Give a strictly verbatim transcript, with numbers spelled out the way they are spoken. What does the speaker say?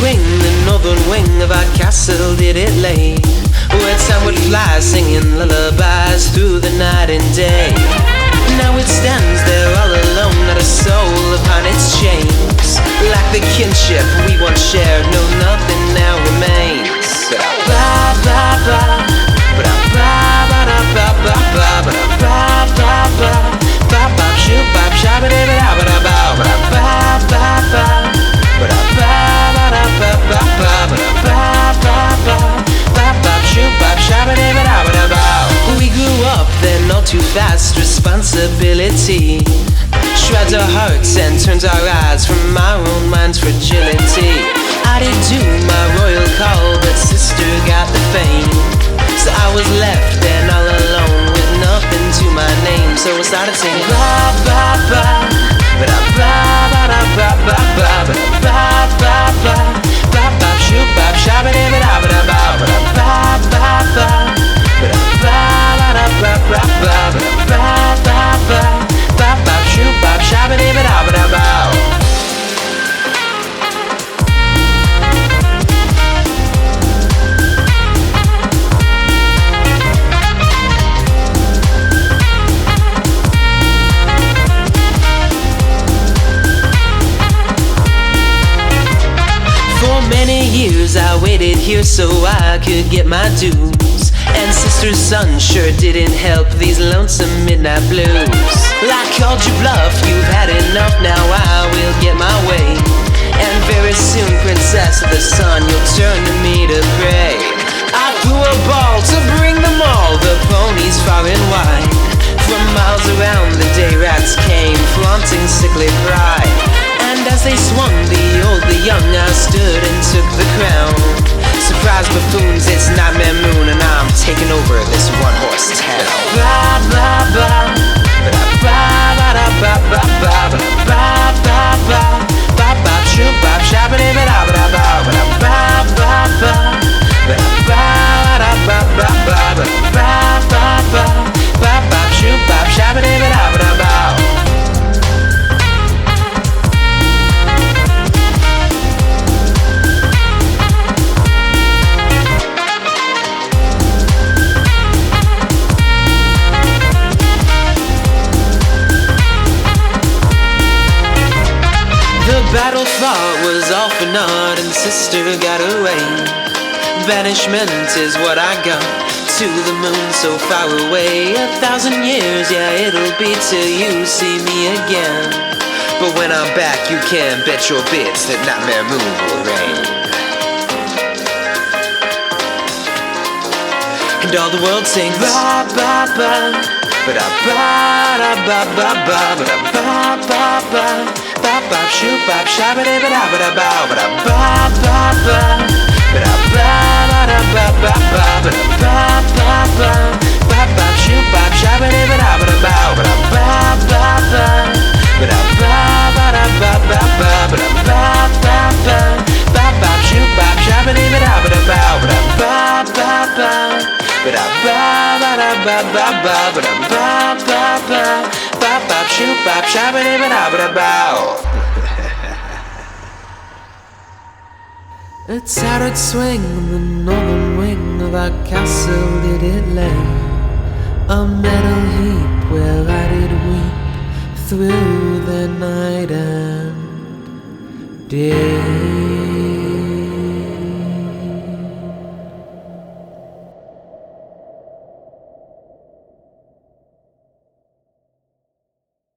swing, the northern wing of our castle did it lay, where time would fly singing lullabies through the night and day. Now it stands there all alone, not a soul upon its chains. Like the kinship we once shared, no, nothing now remains. Ba ba ba, ba ba ba ba ba ba ba ba ba ba ba ba ba shoot ba shabba da ba ba ba ba ba ba ba ba ba ba ba ba ba ba ba ba shoot ba shabba da ba ba ba. We grew up then all too fast, responsibility shreds our hearts and turns our eyes from our own mind's fragility. I did do my royal call, but sister got the fame, so I was left then all alone with nothing to my name. So I started singing ba ba ba ba ba ba ba ba ba ba ba ba ba ba ba ba shoot ba shabba da ba ba ba ba ba ba ba ba ba ba ba ba ba ba shoot ba shabba da ba ba ba. Many years I waited here so I could get my dues, and sister's son sure didn't help these lonesome midnight blues. I called you bluff, you've had enough, now I will get my way, and very soon, princess of the sun, you'll turn to me to pray. I threw a ball to bring them all, the ponies far and wide. From miles around the day rats came, flaunting sickly pride. And as they swung, the old, the young, I stood and took the crown. Surprise buffoons, it's Nightmare Moon, and I'm taking over this one-horse town. Ba ba ba, ba ba ba ba ba ba ba ba ba ba ba ba shoot ba shabba da ba ba ba ba ba ba ba ba ba ba ba ba ba ba ba shoot ba shabba da ba ba ba. The battle fought was all for naught, and sister got away. Banishment is what I got, to the moon so far away. A thousand years, yeah, it'll be till you see me again. But when I'm back, you can bet your bits that Nightmare Moon will reign. And all the world sings ba ba ba ba da ba da ba ba ba ba da ba ba ba ba ba shoot ba shabba da ba da ba da ba ba da ba ba ba ba da ba da ba ba ba ba da ba ba ba ba ba shoot ba shabba da ba da ba da ba ba da ba ba ba ba da ba ba da ba ba ba ba da ba ba ba ba ba shoot ba shabba da ba da ba da ba ba da ba ba ba ba da ba ba da ba ba ba ba da ba ba ba ba ba shoot ba shabba da ba da ba da ba. A tattered swing on the northern wing of our castle did it lay, a metal heap where I did weep through the night and day.